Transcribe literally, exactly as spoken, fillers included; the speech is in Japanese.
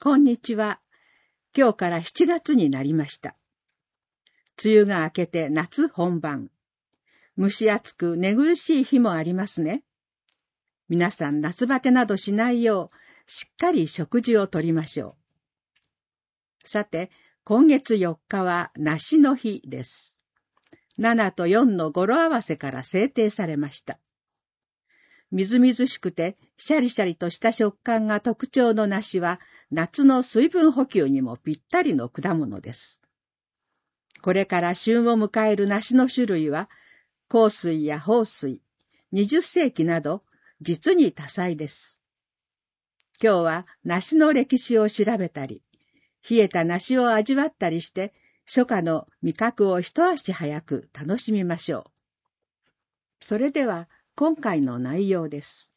こんにちは。今日からしちがつになりました。梅雨が明けて夏本番。蒸し暑く寝苦しい日もありますね。皆さん夏バテなどしないよう、しっかり食事をとりましょう。さて、今月よっかは梨の日です。ななとよんの語呂合わせから制定されました。みずみずしくてシャリシャリとした食感が特徴の梨は夏の水分補給にもぴったりの果物です。これから旬を迎える梨の種類は幸水や豊水、にじゅっせいきなど実に多彩です。今日は梨の歴史を調べたり、冷えた梨を味わったりして初夏の味覚を一足早く楽しみましょう。それでは今回の内容です。